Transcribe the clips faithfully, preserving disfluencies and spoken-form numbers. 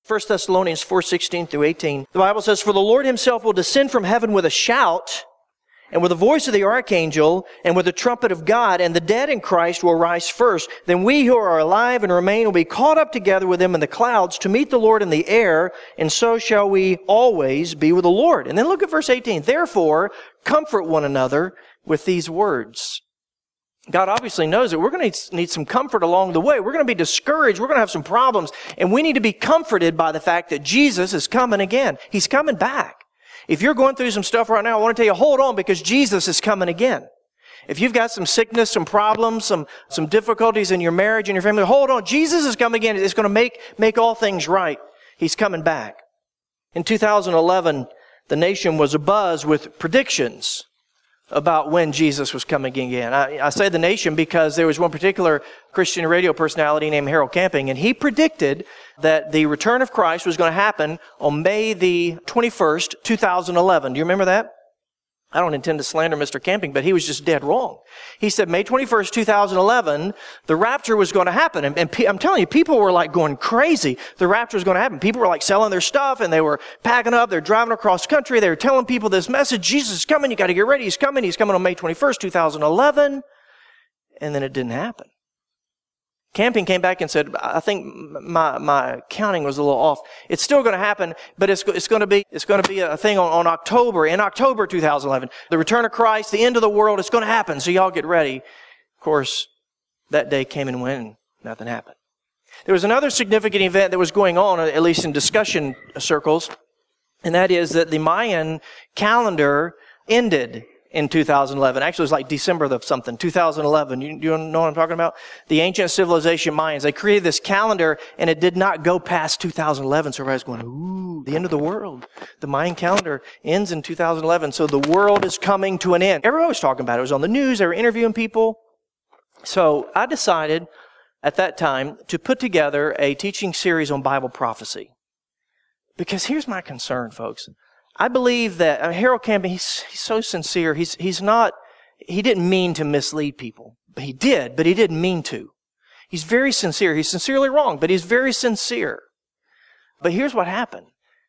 First Thessalonians four sixteen through eighteen. The Bible says, "For the Lord himself will descend from heaven with a shout, and with the voice of the archangel, and with the trumpet of God, and the dead in Christ will rise first. Then we who are alive and remain will be caught up together with them in the clouds to meet the Lord in the air, and so shall we always be with the Lord." And then look at verse eighteen. "Therefore, comfort one another with these words." God obviously knows that we're going to need some comfort along the way. We're going to be discouraged. We're going to have some problems. And we need to be comforted by the fact that Jesus is coming again. He's coming back. If you're going through some stuff right now, I want to tell you, hold on, because Jesus is coming again. If you've got some sickness, some problems, some, some difficulties in your marriage and your family, hold on. Jesus is coming again. It's going to make, make all things right. He's coming back. In two thousand eleven, the nation was abuzz with predictions about when Jesus was coming again. I, I say the nation because there was one particular Christian radio personality named Harold Camping, and he predicted that the return of Christ was going to happen on May the twenty-first, two thousand eleven. Do you remember that? I don't intend to slander Mister Camping, but he was just dead wrong. He said May twenty-first, two thousand eleven, the rapture was going to happen. And, and pe- I'm telling you, people were like going crazy. The rapture was going to happen. People were like selling their stuff, and they were packing up. They're driving across the country. They were telling people this message: Jesus is coming. You got to get ready. He's coming. He's coming on May twenty-first, two thousand eleven. And then it didn't happen. Camping came back and said, "I think my, my counting was a little off. It's still going to happen, but it's, it's going to be, it's going to be a thing on, on October, in October two thousand eleven. The return of Christ, the end of the world, it's going to happen. So y'all get ready." Of course, that day came and went and nothing happened. There was another significant event that was going on, at least in discussion circles, and that is that the Mayan calendar ended in two thousand eleven. Actually, it was like December of something, two thousand eleven. You, you know what I'm talking about? The ancient civilization Mayans, they created this calendar, and it did not go past two thousand eleven. So everybody's going, ooh, the end of the world. The Mayan calendar ends in two thousand eleven. So the world is coming to an end. Everybody was talking about it. It was on the news. They were interviewing people. So I decided at that time to put together a teaching series on Bible prophecy. Because here's my concern, folks. I believe that uh, Harold Camping, he's, he's so sincere. He's, he's not, he didn't mean to mislead people. He did, but he didn't mean to. He's very sincere. He's sincerely wrong, but he's very sincere. But here's what happened.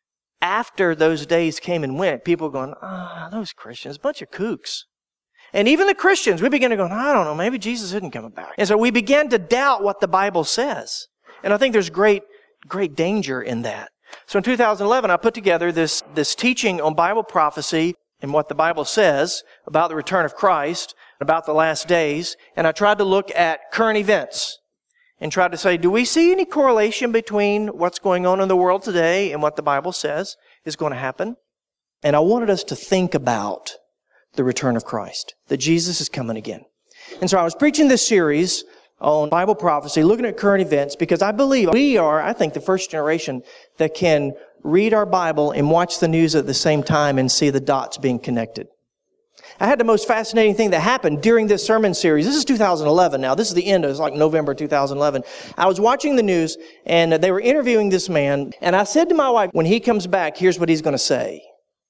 After those days came and went, people were going, ah, oh, those Christians, a bunch of kooks. And even the Christians, we began to go, I don't know, maybe Jesus isn't coming back. And so we began to doubt what the Bible says. And I think there's great, great danger in that. So in two thousand eleven, I put together this, this teaching on Bible prophecy and what the Bible says about the return of Christ, about the last days, and I tried to look at current events and tried to say, do we see any correlation between what's going on in the world today and what the Bible says is going to happen? And I wanted us to think about the return of Christ, that Jesus is coming again. And so I was preaching this series on Bible prophecy, looking at current events, because I believe we are, I think, the first generation that can read our Bible and watch the news at the same time and see the dots being connected. I had the most fascinating thing that happened during this sermon series. This is two thousand eleven now. This is the end. It was like November two thousand eleven. I was watching the news, and they were interviewing this man, and I said to my wife, when he comes back, here's what he's going to say.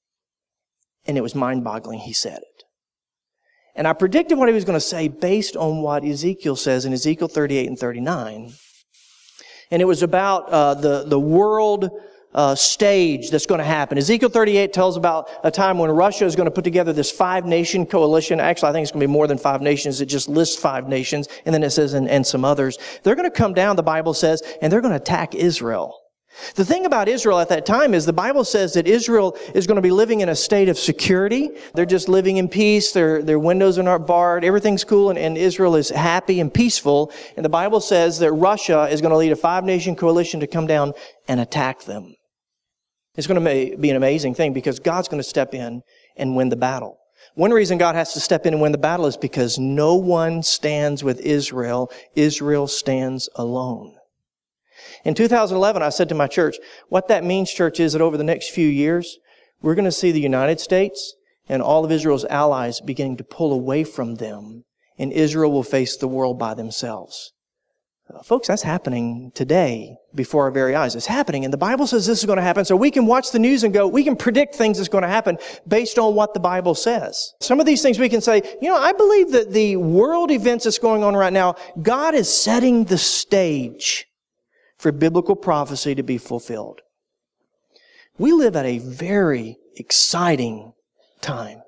And it was mind-boggling. He said it. And I predicted what he was going to say based on what Ezekiel says in Ezekiel thirty-eight and thirty-nine. And it was about uh, the, the world uh, stage that's going to happen. Ezekiel thirty-eight tells about a time when Russia is going to put together this five-nation coalition. Actually, I think it's going to be more than five nations. It just lists five nations. And then it says, and, and some others. They're going to come down, the Bible says, and they're going to attack Israel. The thing about Israel at that time is the Bible says that Israel is going to be living in a state of security. They're just living in peace. Their, their windows are not barred. Everything's cool, and, and Israel is happy and peaceful. And the Bible says that Russia is going to lead a five-nation coalition to come down and attack them. It's going to be an amazing thing because God's going to step in and win the battle. One reason God has to step in and win the battle is because no one stands with Israel. Israel stands alone. In two thousand eleven, I said to my church, what that means, church, is that over the next few years, we're going to see the United States and all of Israel's allies beginning to pull away from them, and Israel will face the world by themselves. Uh, folks, that's happening today before our very eyes. It's happening, and the Bible says this is going to happen, so we can watch the news and go, we can predict things that's going to happen based on what the Bible says. Some of these things we can say, you know, I believe that the world events that's going on right now, God is setting the stage for biblical prophecy to be fulfilled. We live at a very exciting time.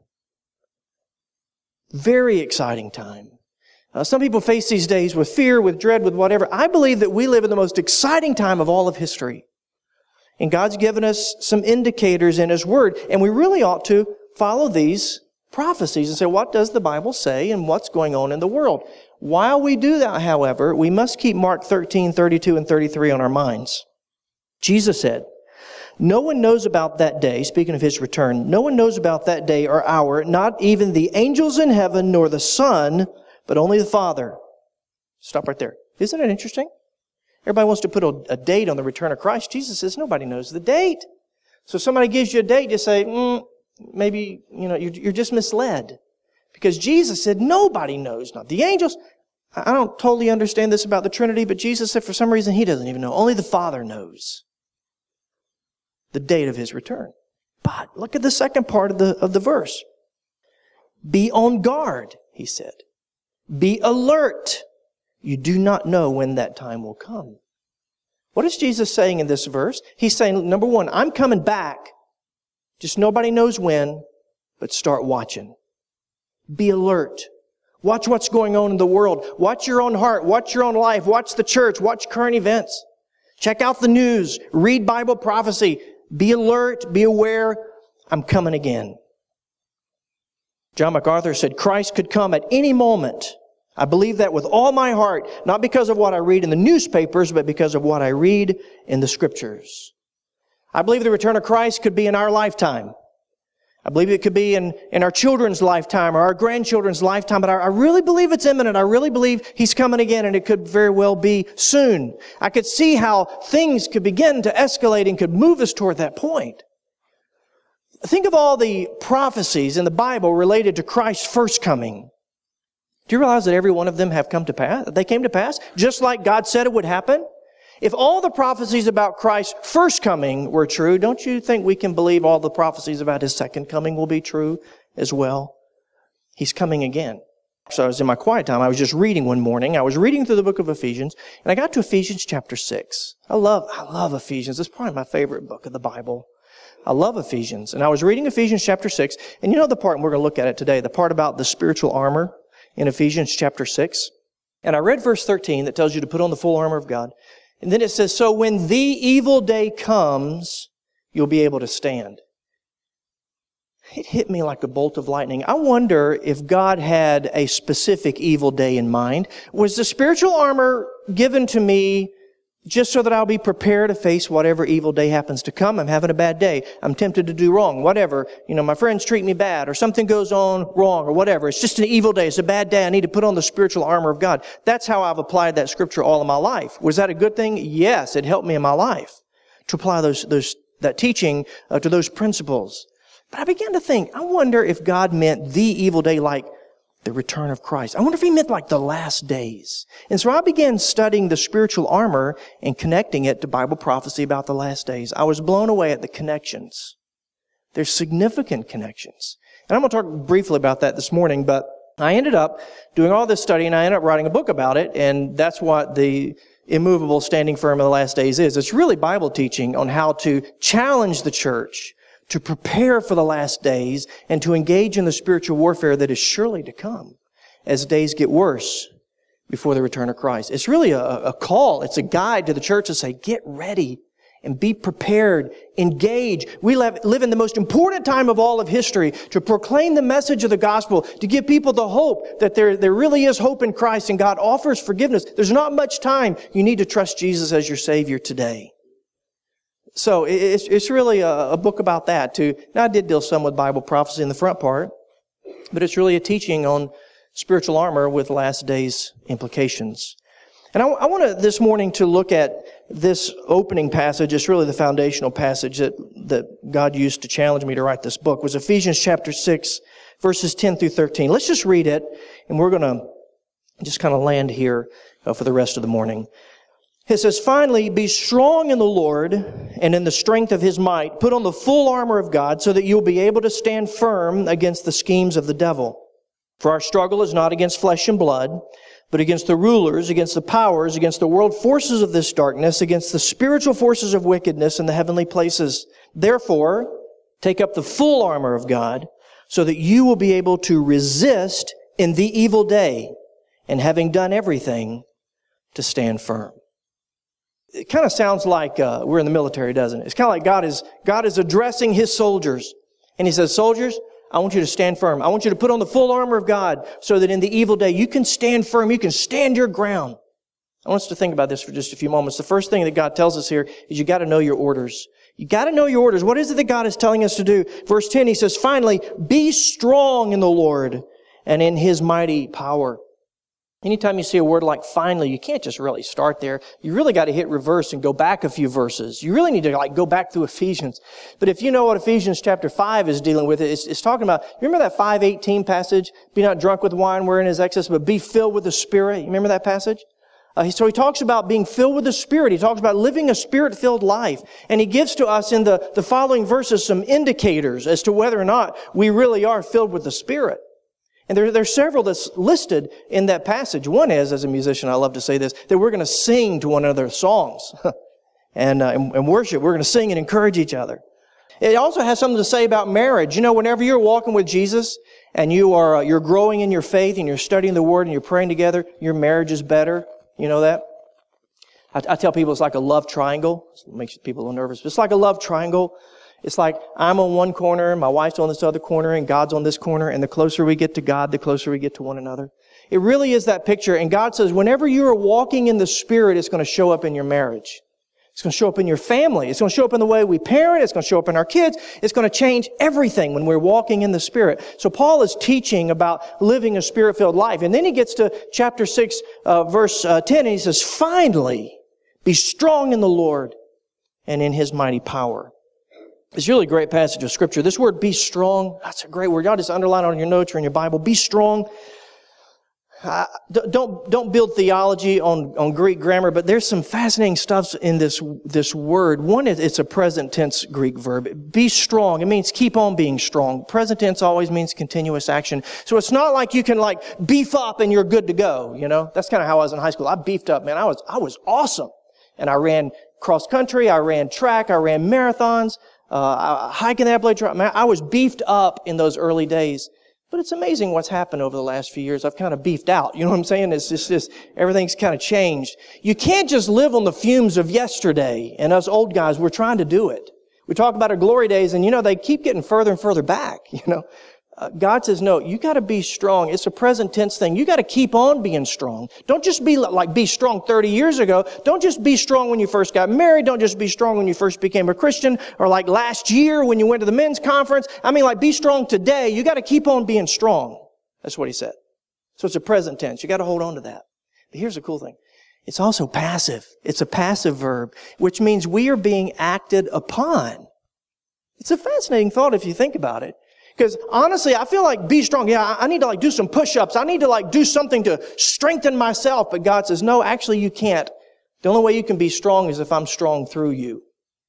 Very exciting time. Uh, some people face these days with fear, with dread, with whatever. I believe that we live in the most exciting time of all of history. And God's given us some indicators in His Word. And we really ought to follow these prophecies and say, what does the Bible say and what's going on in the world? While we do that, however, we must keep Mark thirteen, thirty-two, and thirty-three on our minds. Jesus said, no one knows about that day, speaking of His return, no one knows about that day or hour, not even the angels in heaven nor the Son, but only the Father. Stop right there. Isn't it interesting? Everybody wants to put a, a date on the return of Christ. Jesus says nobody knows the date. So if somebody gives you a date, just say, mm, maybe, you know, you're, you're just misled. Because Jesus said nobody knows, not the angels. I don't totally understand this about the Trinity, but Jesus said for some reason He doesn't even know. Only the Father knows the date of His return. But look at the second part of the, of the verse. Be on guard, He said. Be alert. You do not know when that time will come. What is Jesus saying in this verse? He's saying, number one, I'm coming back. Just nobody knows when, but start watching. Be alert. Watch what's going on in the world. Watch your own heart. Watch your own life. Watch the church. Watch current events. Check out the news. Read Bible prophecy. Be alert. Be aware. I'm coming again. John MacArthur said, Christ could come at any moment. I believe that with all my heart, not because of what I read in the newspapers, but because of what I read in the Scriptures. I believe the return of Christ could be in our lifetime. I believe it could be in, in our children's lifetime or our grandchildren's lifetime, but I, I really believe it's imminent. I really believe He's coming again, and it could very well be soon. I could see how things could begin to escalate and could move us toward that point. Think of all the prophecies in the Bible related to Christ's first coming. Do you realize that every one of them have come to pass? They came to pass just like God said it would happen? If all the prophecies about Christ's first coming were true, don't you think we can believe all the prophecies about His second coming will be true as well? He's coming again. So I was in my quiet time. I was just reading one morning. I was reading through the book of Ephesians, and I got to Ephesians chapter six. I love, I love Ephesians. It's probably my favorite book of the Bible. I love Ephesians. And I was reading Ephesians chapter six, and you know the part, and we're going to look at it today, the part about the spiritual armor in Ephesians chapter six. And I read verse thirteen that tells you to put on the full armor of God. And then it says, so when the evil day comes, you'll be able to stand. It hit me like a bolt of lightning. I wonder if God had a specific evil day in mind. Was the spiritual armor given to me just so that I'll be prepared to face whatever evil day happens to come? I'm having a bad day. I'm tempted to do wrong. Whatever. You know, my friends treat me bad, or something goes on wrong, or whatever. It's just an evil day. It's a bad day. I need to put on the spiritual armor of God. That's how I've applied that scripture all of my life. Was that a good thing? Yes, it helped me in my life to apply those, those, that teaching uh, to those principles. But I began to think, I wonder if God meant the evil day like the return of Christ. I wonder if He meant like the last days. And so I began studying the spiritual armor and connecting it to Bible prophecy about the last days. I was blown away at the connections. There's significant connections. And I'm going to talk briefly about that this morning, but I ended up doing all this study and I ended up writing a book about it, and that's what the Immovable Standing Firm in the Last Days is. It's really Bible teaching on how to challenge the church to prepare for the last days and to engage in the spiritual warfare that is surely to come as days get worse before the return of Christ. It's really a, a call. It's a guide to the church to say, get ready and be prepared, engage. We live, live in the most important time of all of history to proclaim the message of the gospel, to give people the hope that there, there really is hope in Christ and God offers forgiveness. There's not much time. You need to trust Jesus as your Savior today. So it's, it's really a, a book about that too. Now I did deal some with Bible prophecy in the front part, but it's really a teaching on spiritual armor with last days implications. And I, I want to this morning to look at this opening passage. It's really the foundational passage that, that God used to challenge me to write this book. It was Ephesians chapter six, verses ten through thirteen. Let's just read it, and we're going to just kind of land here uh, for the rest of the morning. It says, finally, be strong in the Lord and in the strength of His might. Put on the full armor of God so that you'll be able to stand firm against the schemes of the devil. For our struggle is not against flesh and blood, but against the rulers, against the powers, against the world forces of this darkness, against the spiritual forces of wickedness in the heavenly places. Therefore, take up the full armor of God, so that you will be able to resist in the evil day, and having done everything, to stand firm. It kind of sounds like uh, we're in the military, doesn't it? It's kind of like God is God is addressing His soldiers. And He says, soldiers, I want you to stand firm. I want you to put on the full armor of God so that in the evil day you can stand firm. You can stand your ground. I want us to think about this for just a few moments. The first thing that God tells us here is you got to know your orders. You got to know your orders. What is it that God is telling us to do? Verse ten, He says, finally, be strong in the Lord and in His mighty power. Anytime you see a word like finally, you can't just really start there. You really got to hit reverse and go back a few verses. You really need to like go back through Ephesians. But if you know what Ephesians chapter five is dealing with, it's, it's talking about, you remember that five eighteen passage? Be not drunk with wine wherein is excess, but be filled with the Spirit. You remember that passage? Uh, so he talks about being filled with the Spirit. He talks about living a Spirit-filled life. And he gives to us in the, the following verses some indicators as to whether or not we really are filled with the Spirit. And there, there's several that's listed in that passage. One is, as a musician, I love to say this, that we're going to sing to one another songs and, uh, and, and worship. We're going to sing and encourage each other. It also has something to say about marriage. You know, whenever you're walking with Jesus and you are, uh, you're growing in your faith and you're studying the Word and you're praying together, your marriage is better. You know that? I, I tell people it's like a love triangle. It makes people a little nervous. But it's like a love triangle. It's like I'm on one corner, my wife's on this other corner, and God's on this corner. And the closer we get to God, the closer we get to one another. It really is that picture. And God says, whenever you are walking in the Spirit, it's going to show up in your marriage. It's going to show up in your family. It's going to show up in the way we parent. It's going to show up in our kids. It's going to change everything when we're walking in the Spirit. So Paul is teaching about living a Spirit-filled life. And then he gets to chapter six, uh, verse uh, ten, and he says, finally, be strong in the Lord and in His mighty power. It's really a great passage of Scripture. This word, be strong, that's a great word. Y'all just underline it on your notes or in your Bible. Be strong. Uh, don't don't build theology on, on Greek grammar, but there's some fascinating stuff in this this word. One is it's a present tense Greek verb. Be strong. It means keep on being strong. Present tense always means continuous action. So it's not like you can like beef up and you're good to go. You know, that's kind of how I was in high school. I beefed up, man. I was I was awesome, and I ran cross country. I ran track. I ran marathons. Uh, I, hiking the Appalachian Trail. Man, I was beefed up in those early days. But it's amazing what's happened over the last few years. I've kind of beefed out. You know what I'm saying? It's just, just everything's kind of changed. You can't just live on the fumes of yesterday. And us old guys, we're trying to do it. We talk about our glory days, and you know, they keep getting further and further back. You know, uh, God says, no, you got to be strong. It's a present tense thing. You got to keep on being strong. Don't just be like be strong thirty years ago. Don't just be strong when you first got married. Don't just be strong when you first became a Christian, or like last year when you went to the men's conference. I mean, like be strong today. You got to keep on being strong. That's what he said. So it's a present tense. You got to hold on to that. But here's the cool thing. It's also passive. It's a passive verb, which means we are being acted upon. It's a fascinating thought if you think about it. Because honestly, I feel like be strong. Yeah, I need to like do some push-ups. I need to like do something to strengthen myself. But God says, no, actually you can't. The only way you can be strong is if I'm strong through you.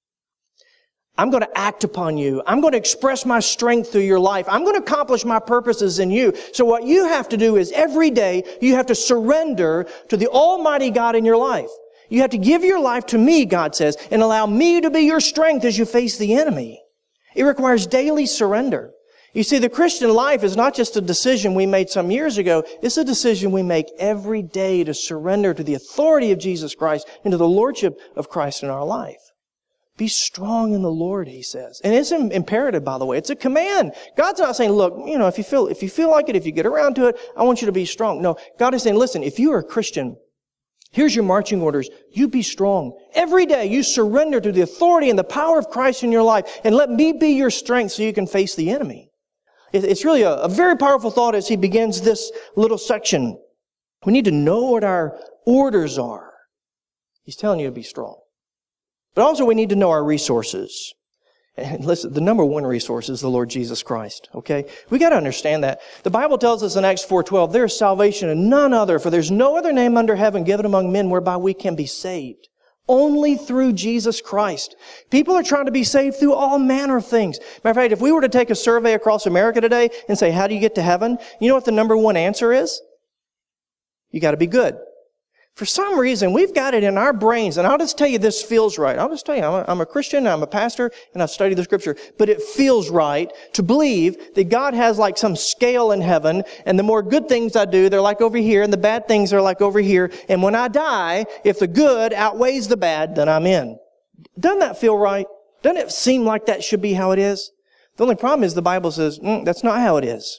I'm going to act upon you. I'm going to express my strength through your life. I'm going to accomplish my purposes in you. So what you have to do is every day you have to surrender to the Almighty God in your life. You have to give your life to me, God says, and allow me to be your strength as you face the enemy. It requires daily surrender. You see, the Christian life is not just a decision we made some years ago. It's a decision we make every day to surrender to the authority of Jesus Christ and to the lordship of Christ in our life. Be strong in the Lord, he says. And it's imperative, by the way. It's a command. God's not saying, look, you know, if you feel, if you feel like it, if you get around to it, I want you to be strong. No, God is saying, listen, if you are a Christian, here's your marching orders. You be strong. Every day you surrender to the authority and the power of Christ in your life, and let me be your strength so you can face the enemy. It's really a, a very powerful thought as he begins this little section. We need to know what our orders are. He's telling you to be strong. But also we need to know our resources. And listen, the number one resource is the Lord Jesus Christ, okay? We got to understand that. The Bible tells us in Acts four twelve, there is salvation in none other, for there's no other name under heaven given among men whereby we can be saved. Only through Jesus Christ. People are trying to be saved through all manner of things. Matter of fact, if we were to take a survey across America today and say, how do you get to heaven? You know what the number one answer is? you got to be good. For some reason, we've got it in our brains, and I'll just tell you this feels right. I'll just tell you, I'm a, I'm a Christian, I'm a pastor, and I've studied the Scripture, but it feels right to believe that God has like some scale in heaven, and the more good things I do, they're like over here, and the bad things are like over here, and when I die, if the good outweighs the bad, then I'm in. Doesn't that feel right? Doesn't it seem like that should be how it is? The only problem is the Bible says, mm, that's not how it is.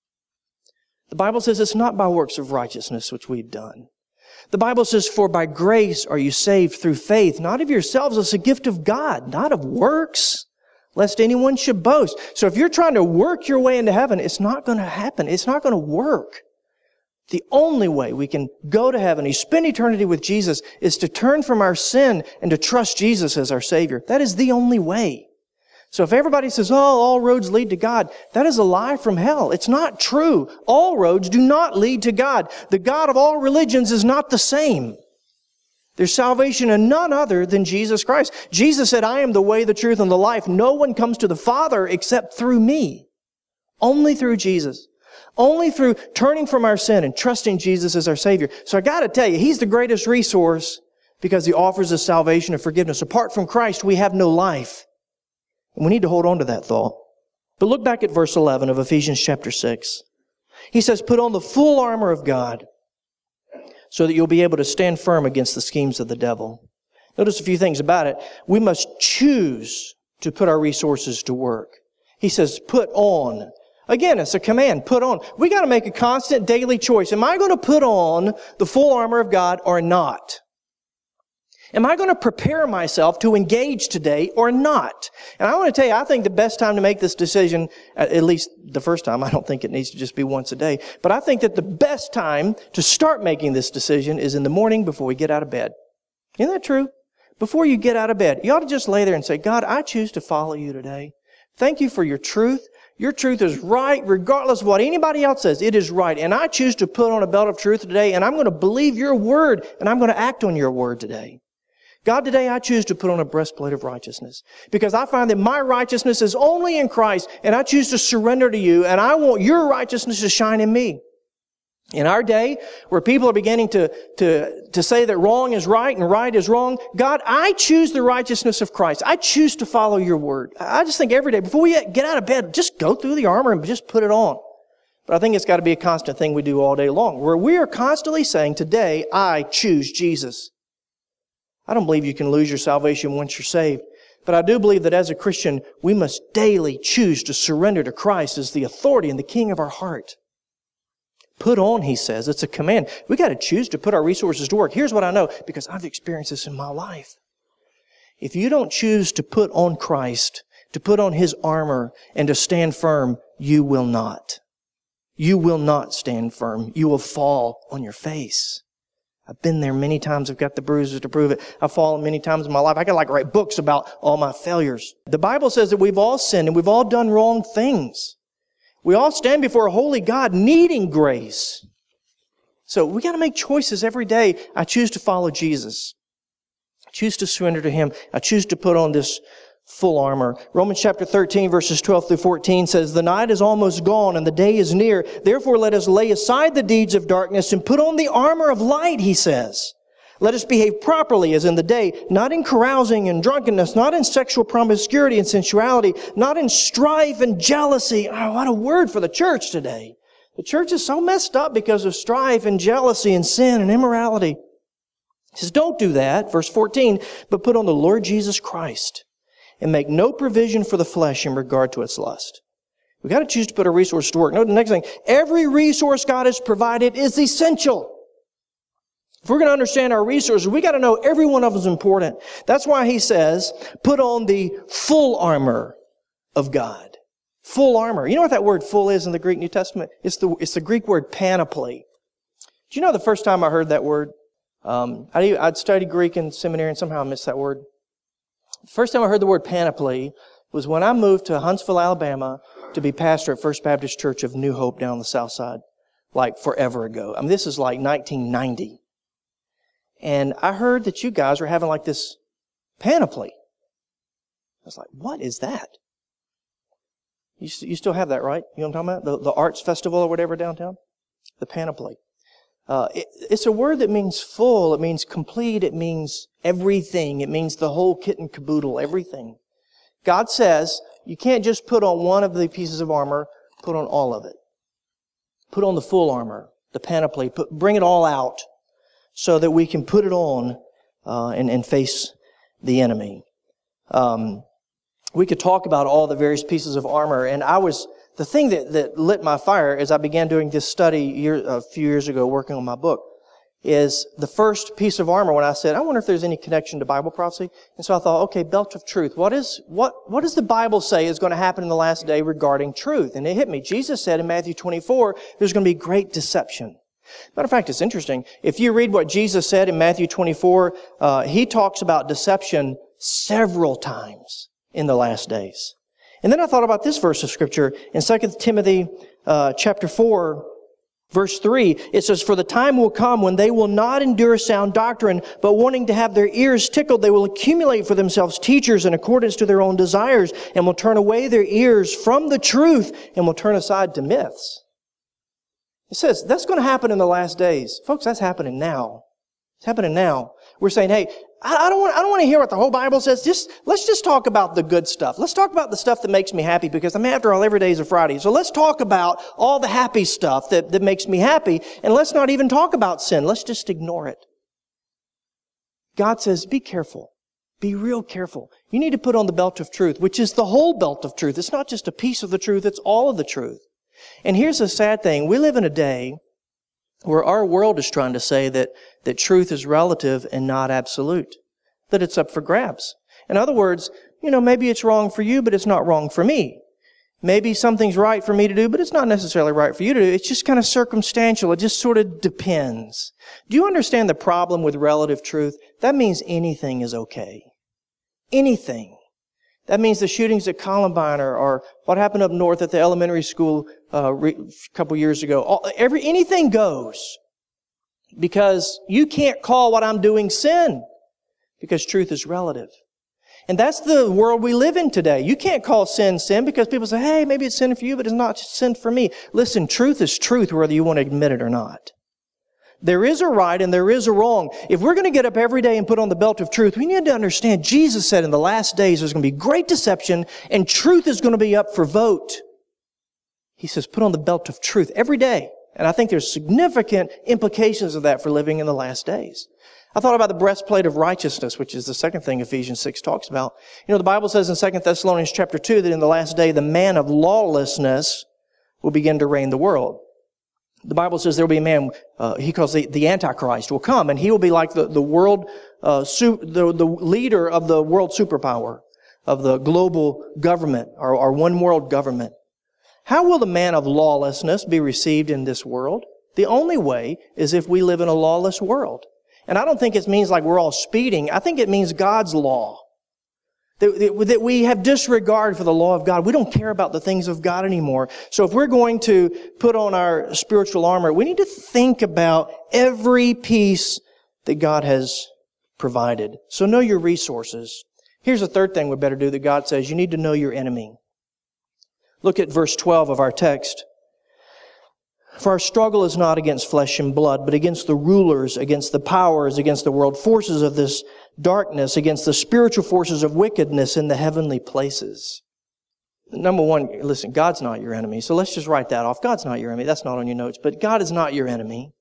The Bible says it's not by works of righteousness which we've done. The Bible says, for by grace are you saved through faith, not of yourselves, it's a gift of God, not of works, lest anyone should boast. So if you're trying to work your way into heaven, it's not going to happen. It's not going to work. The only way we can go to heaven, you spend eternity with Jesus, is to turn from our sin and to trust Jesus as our Savior. That is the only way. So if everybody says, oh, all roads lead to God, that is a lie from hell. It's not true. All roads do not lead to God. The God of all religions is not the same. There's salvation in none other than Jesus Christ. Jesus said, I am the way, the truth, and the life. No one comes to the Father except through me. Only through Jesus. Only through turning from our sin and trusting Jesus as our Savior. So I got to tell you, He's the greatest resource because He offers us salvation and forgiveness. Apart from Christ, we have no life. And we need to hold on to that thought. But look back at verse eleven of Ephesians chapter six. He says, put on the full armor of God so that you'll be able to stand firm against the schemes of the devil. Notice a few things about it. We must choose to put our resources to work. He says, put on. Again, it's a command, put on. We got to make a constant daily choice. Am I going to put on the full armor of God or not? Am I going to prepare myself to engage today or not? And I want to tell you, I think the best time to make this decision, at least the first time, I don't think it needs to just be once a day, but I think that the best time to start making this decision is in the morning before we get out of bed. Isn't that true? Before you get out of bed, you ought to just lay there and say, God, I choose to follow you today. Thank you for your truth. Your truth is right, regardless of what anybody else says. It is right. And I choose to put on a belt of truth today, and I'm going to believe your word, and I'm going to act on your word today. God, today I choose to put on a breastplate of righteousness because I find that my righteousness is only in Christ, and I choose to surrender to you, and I want your righteousness to shine in me. In our day, where people are beginning to, to, to say that wrong is right and right is wrong, God, I choose the righteousness of Christ. I choose to follow your word. I just think every day, before we get out of bed, just go through the armor and just put it on. But I think it's got to be a constant thing we do all day long, where we are constantly saying, today, I choose Jesus. I don't believe you can lose your salvation once you're saved. But I do believe that as a Christian, we must daily choose to surrender to Christ as the authority and the King of our heart. Put on, he says. It's a command. We got to choose to put our resources to work. Here's what I know, because I've experienced this in my life. If you don't choose to put on Christ, to put on His armor, and to stand firm, you will not. You will not stand firm. You will fall on your face. I've been there many times. I've got the bruises to prove it. I've fallen many times in my life. I could like write books about all my failures. The Bible says that we've all sinned and we've all done wrong things. We all stand before a holy God needing grace. So we got to make choices every day. I choose to follow Jesus. I choose to surrender to Him. I choose to put on this full armor. Romans chapter thirteen, verses twelve through fourteen says, the night is almost gone and the day is near. Therefore let us lay aside the deeds of darkness and put on the armor of light, he says. Let us behave properly as in the day, not in carousing and drunkenness, not in sexual promiscuity and sensuality, not in strife and jealousy. Oh, what a word for the church today. The church is so messed up because of strife and jealousy and sin and immorality. He says, don't do that, verse fourteen, but put on the Lord Jesus Christ and make no provision for the flesh in regard to its lust. We've got to choose to put our resources to work. Note the next thing. Every resource God has provided is essential. If we're going to understand our resources, we got to know every one of them is important. That's why he says, put on the full armor of God. Full armor. You know what that word full is in the Greek New Testament? It's the, it's the Greek word panoply. Do you know the first time I heard that word? Um, I, I'd studied Greek in seminary and somehow I missed that word. The first time I heard the word panoply was when I moved to Huntsville, Alabama to be pastor at First Baptist Church of New Hope down the south side, like forever ago. I mean, this is like nineteen ninety. And I heard that you guys were having like this panoply. I was like, what is that? You, you still have that, right? You know what I'm talking about? The, the arts festival or whatever downtown? The panoply. Uh, it, it's a word that means full, it means complete, it means everything. It means the whole kit and caboodle, everything. God says you can't just put on one of the pieces of armor, put on all of it. Put on the full armor, the panoply, put, bring it all out so that we can put it on uh, and, and face the enemy. Um, we could talk about all the various pieces of armor, and I was, the thing that, that lit my fire as I began doing this study year, a few years ago working on my book is the first piece of armor when I said, I wonder if there's any connection to Bible prophecy. And so I thought, okay, belt of truth. What is, what, what does the Bible say is going to happen in the last day regarding truth? And it hit me. Jesus said in Matthew twenty-four, there's going to be great deception. Matter of fact, it's interesting. If you read what Jesus said in Matthew twenty-four, uh, He talks about deception several times in the last days. And then I thought about this verse of Scripture in Second Timothy uh, chapter four, verse three. It says, "For the time will come when they will not endure sound doctrine, but wanting to have their ears tickled, they will accumulate for themselves teachers in accordance to their own desires, and will turn away their ears from the truth, and will turn aside to myths." It says that's going to happen in the last days. Folks, that's happening now. It's happening now. We're saying, hey, I don't want, I don't want to hear what the whole Bible says. Just, let's just talk about the good stuff. Let's talk about the stuff that makes me happy, because I mean, after all, every day is a Friday. So let's talk about all the happy stuff that, that makes me happy. And let's not even talk about sin. Let's just ignore it. God says, be careful. Be real careful. You need to put on the belt of truth, which is the whole belt of truth. It's not just a piece of the truth. It's all of the truth. And here's the sad thing. We live in a day where our world is trying to say that, that truth is relative and not absolute, that it's up for grabs. In other words, you know, maybe it's wrong for you, but it's not wrong for me. Maybe something's right for me to do, but it's not necessarily right for you to do. It's just kind of circumstantial. It just sort of depends. Do you understand the problem with relative truth? That means anything is okay. Anything. That means the shootings at Columbine or, or what happened up north at the elementary school uh, re- a couple years ago. All, every anything goes, because you can't call what I'm doing sin, because truth is relative. And that's the world we live in today. You can't call sin sin because people say, hey, maybe it's sin for you, but it's not sin for me. Listen, truth is truth whether you want to admit it or not. There is a right and there is a wrong. If we're going to get up every day and put on the belt of truth, we need to understand Jesus said in the last days there's going to be great deception and truth is going to be up for vote. He says put on the belt of truth every day. And I think there's significant implications of that for living in the last days. I thought about the breastplate of righteousness, which is the second thing Ephesians six talks about. You know, the Bible says in Second Thessalonians chapter two that in the last day the man of lawlessness will begin to reign the world. The Bible says there will be a man, uh, he calls the, the Antichrist, will come, and he will be like the, the world, uh, su- the, the leader of the world superpower, of the global government, or, or one world government. How will the man of lawlessness be received in this world? The only way is if we live in a lawless world. And I don't think it means like we're all speeding. I think it means God's law. That, that we have disregard for the law of God. We don't care about the things of God anymore. So if we're going to put on our spiritual armor, we need to think about every piece that God has provided. So know your resources. Here's the third thing we better do that God says. You need to know your enemy. Look at verse twelve of our text. For our struggle is not against flesh and blood, but against the rulers, against the powers, against the world forces of this darkness, against the spiritual forces of wickedness in the heavenly places. Number one, listen, God's not your enemy. So let's just write that off. God's not your enemy. That's not on your notes. But God is not your enemy.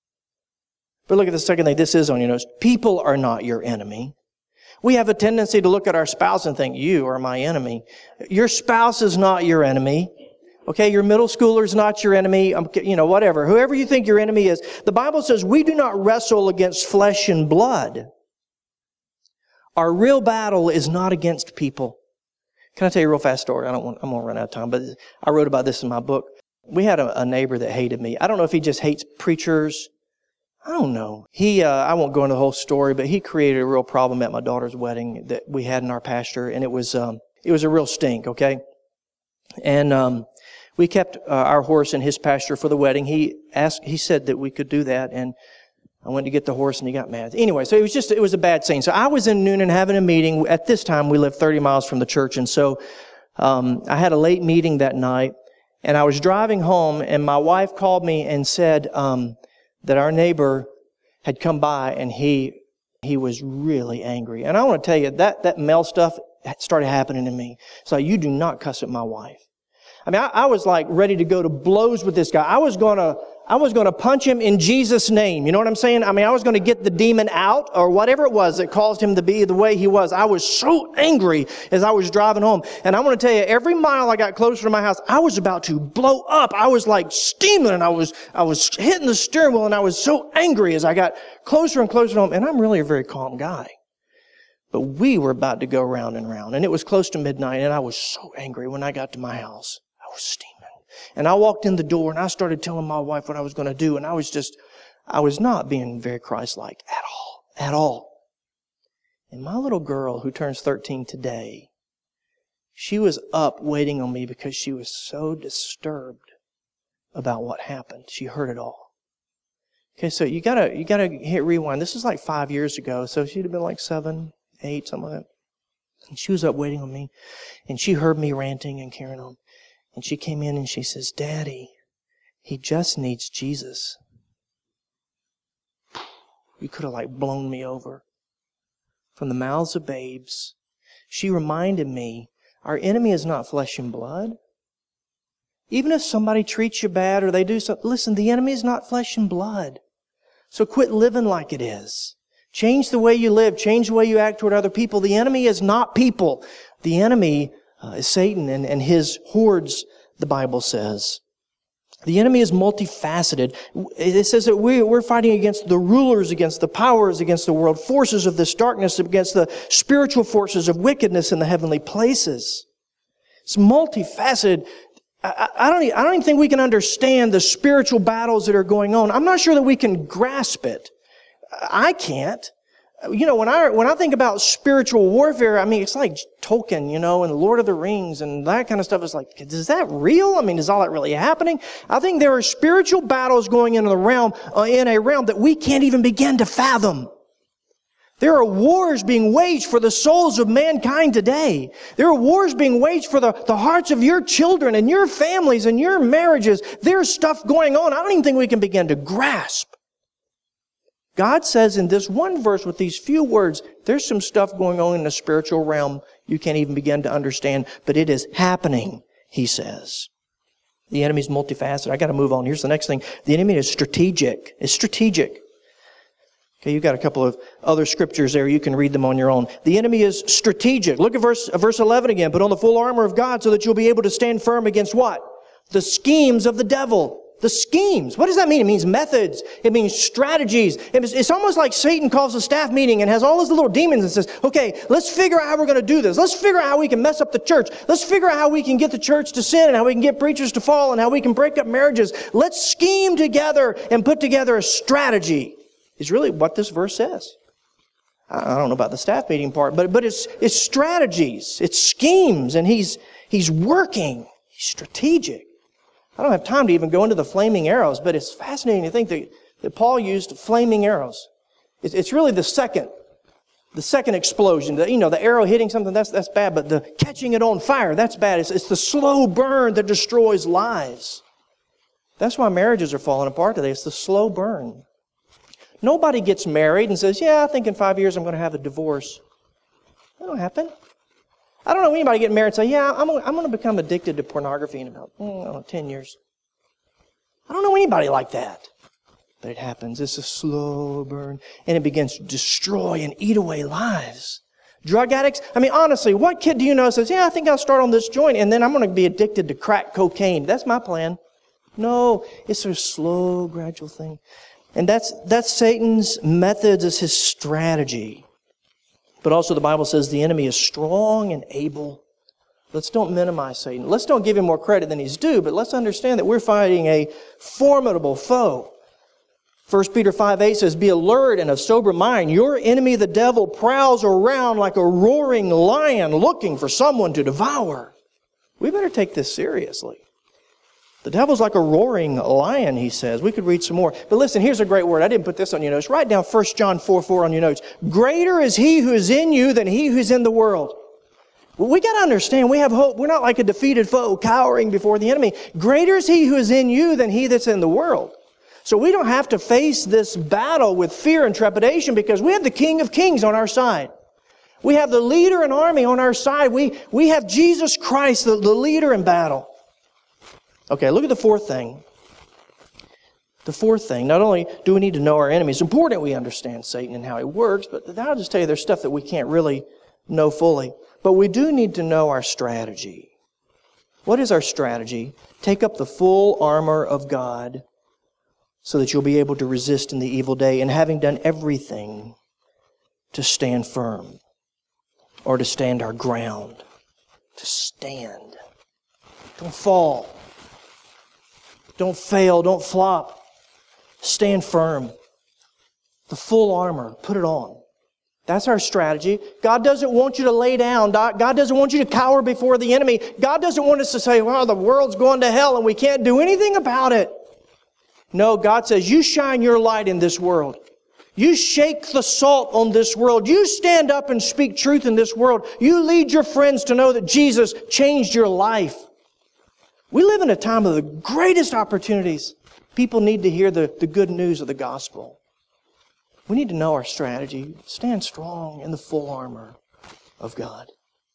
But look at the second thing. This is on your notes. People are not your enemy. We have a tendency to look at our spouse and think, you are my enemy. Your spouse is not your enemy. Okay, your middle schooler is not your enemy, you know, whatever. Whoever you think your enemy is. The Bible says we do not wrestle against flesh and blood. Our real battle is not against people. Can I tell you a real fast story? I don't want, I'm going to run out of time, but I wrote about this in my book. We had a, a neighbor that hated me. I don't know if he just hates preachers. I don't know. He, uh, I won't go into the whole story, but he created a real problem at my daughter's wedding that we had in our pasture, and it was, um, it was a real stink, okay? And, um, we kept uh, our horse in his pasture for the wedding. He asked, he said that we could do that, and I went to get the horse, and he got mad. Anyway, so it was just, it was a bad scene. So I was in Noonan having a meeting. At this time, we lived thirty miles from the church, and so um, I had a late meeting that night, and I was driving home, and my wife called me and said, um, that our neighbor had come by and he he was really angry. And I want to tell you, that, that male stuff started happening to me. So you do not cuss at my wife. I mean, I, I was like ready to go to blows with this guy. I was going to I was going to punch him in Jesus' name. You know what I'm saying? I mean, I was going to get the demon out or whatever it was that caused him to be the way he was. I was so angry as I was driving home. And I want to tell you, every mile I got closer to my house, I was about to blow up. I was like steaming and I was, I was hitting the steering wheel and I was so angry as I got closer and closer to home. And I'm really a very calm guy. But we were about to go round and round. And it was close to midnight and I was so angry when I got to my house. I was steaming. And I walked in the door and I started telling my wife what I was going to do. And I was just, I was not being very Christ-like at all, at all. And my little girl who turns thirteen today, she was up waiting on me because she was so disturbed about what happened. She heard it all. Okay, so you gotta, you gotta hit rewind. This is like five years ago. So she'd have been like seven, eight, something like that. And she was up waiting on me. And she heard me ranting and carrying on. And she came in and she says, Daddy, he just needs Jesus. You could have like blown me over. From the mouths of babes, she reminded me, our enemy is not flesh and blood. Even if somebody treats you bad or they do something, listen, the enemy is not flesh and blood. So quit living like it is. Change the way you live. Change the way you act toward other people. The enemy is not people. The enemy Uh, is Satan and, and his hordes, the Bible says. The enemy is multifaceted. It says that we, we're fighting against the rulers, against the powers, against the world forces of this darkness, against the spiritual forces of wickedness in the heavenly places. It's multifaceted. I, I, don't, I don't even think we can understand the spiritual battles that are going on. I'm not sure that we can grasp it. I can't. You know, when I when I think about spiritual warfare, I mean, it's like Tolkien, you know, and Lord of the Rings and that kind of stuff. It's like, is that real? I mean, is all that really happening? I think there are spiritual battles going into the realm, uh, in a realm that we can't even begin to fathom. There are wars being waged for the souls of mankind today. There are wars being waged for the, the hearts of your children and your families and your marriages. There's stuff going on I don't even think we can begin to grasp. God says in this one verse with these few words, there's some stuff going on in the spiritual realm you can't even begin to understand, but it is happening, he says. The enemy's multifaceted. I got to move on. Here's the next thing. The enemy is strategic. It's strategic. Okay, you've got a couple of other scriptures there. You can read them on your own. The enemy is strategic. Look at verse, verse eleven again. Put on the full armor of God so that you'll be able to stand firm against what? The schemes of the devil. The schemes. What does that mean? It means methods. It means strategies. It's almost like Satan calls a staff meeting and has all his little demons and says, okay, let's figure out how we're going to do this. Let's figure out how we can mess up the church. Let's figure out how we can get the church to sin and how we can get preachers to fall and how we can break up marriages. Let's scheme together and put together a strategy. Is really what this verse says. I don't know about the staff meeting part, but, but it's, it's strategies. It's schemes, and he's, he's working. He's strategic. I don't have time to even go into the flaming arrows, but it's fascinating to think that, that Paul used flaming arrows. It's, it's really the second, the second explosion. The, you know, the arrow hitting something, that's, that's bad, but the catching it on fire, that's bad. It's, it's the slow burn that destroys lives. That's why marriages are falling apart today. It's the slow burn. Nobody gets married and says, yeah, I think in five years I'm going to have a divorce. That don't happen. I don't know anybody getting married and say, yeah, I'm, I'm going to become addicted to pornography in about mm, I don't know, ten years. I don't know anybody like that. But it happens. It's a slow burn. And it begins to destroy and eat away lives. Drug addicts. I mean, honestly, what kid do you know says, yeah, I think I'll start on this joint and then I'm going to be addicted to crack cocaine. That's my plan. No, it's a slow, gradual thing. And that's, that's Satan's methods, is his strategy. But also the Bible says the enemy is strong and able. Let's don't minimize Satan. Let's don't give him more credit than he's due, but let's understand that we're fighting a formidable foe. First Peter five eight says, be alert and of sober mind. Your enemy, the devil, prowls around like a roaring lion looking for someone to devour. We better take this seriously. The devil's like a roaring lion, he says. We could read some more. But listen, here's a great word. I didn't put this on your notes. Write down First John four four on your notes. Greater is he who is in you than he who is in the world. Well, we got to understand, we have hope. We're not like a defeated foe cowering before the enemy. Greater is he who is in you than he that's in the world. So we don't have to face this battle with fear and trepidation because we have the King of Kings on our side. We have the leader and army on our side. We, we have Jesus Christ, the, the leader in battle. Okay, look at the fourth thing. The fourth thing, not only do we need to know our enemies, it's important we understand Satan and how he works, but I'll just tell you there's stuff that we can't really know fully. But we do need to know our strategy. What is our strategy? Take up the full armor of God so that you'll be able to resist in the evil day, and having done everything, to stand firm, or to stand our ground. To stand. Don't fall. Don't fail. Don't flop. Stand firm. The full armor. Put it on. That's our strategy. God doesn't want you to lay down. God doesn't want you to cower before the enemy. God doesn't want us to say, well, the world's going to hell and we can't do anything about it. No, God says, you shine your light in this world. You shake the salt on this world. You stand up and speak truth in this world. You lead your friends to know that Jesus changed your life. We live in a time of the greatest opportunities. People need to hear the, the good news of the gospel. We need to know our strategy. Stand strong in the full armor of God.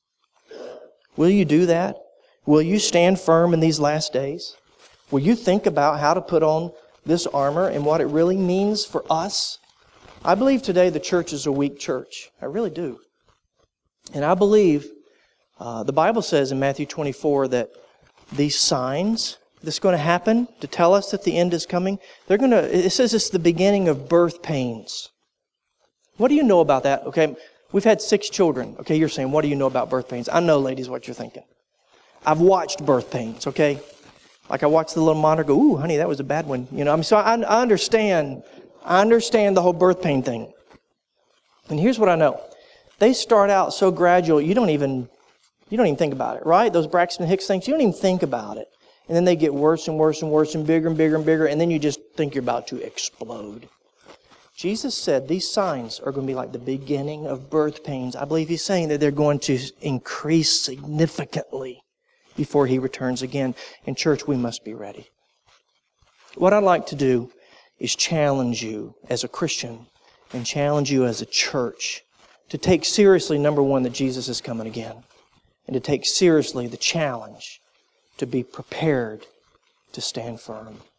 Will you do that? Will you stand firm in these last days? Will you think about how to put on this armor and what it really means for us? I believe today the church is a weak church. I really do. And I believe uh, the Bible says in Matthew twenty-four that these signs that's going to happen to tell us that the end is coming, they're going to, it says it's the beginning of birth pains. What do you know about that? Okay, we've had six children. Okay, you're saying, what do you know about birth pains? I know, ladies, what you're thinking. I've watched birth pains, okay? Like I watched the little monitor go, ooh, honey, that was a bad one. You know, I mean, so I, I understand, I understand the whole birth pain thing. And here's what I know. They start out so gradual, you don't even, you don't even think about it, right? Those Braxton Hicks things, you don't even think about it. And then they get worse and worse and worse and bigger and bigger and bigger, and then you just think you're about to explode. Jesus said these signs are going to be like the beginning of birth pains. I believe He's saying that they're going to increase significantly before He returns again. In church, we must be ready. What I'd like to do is challenge you as a Christian and challenge you as a church to take seriously, number one, that Jesus is coming again, and to take seriously the challenge to be prepared to stand firm.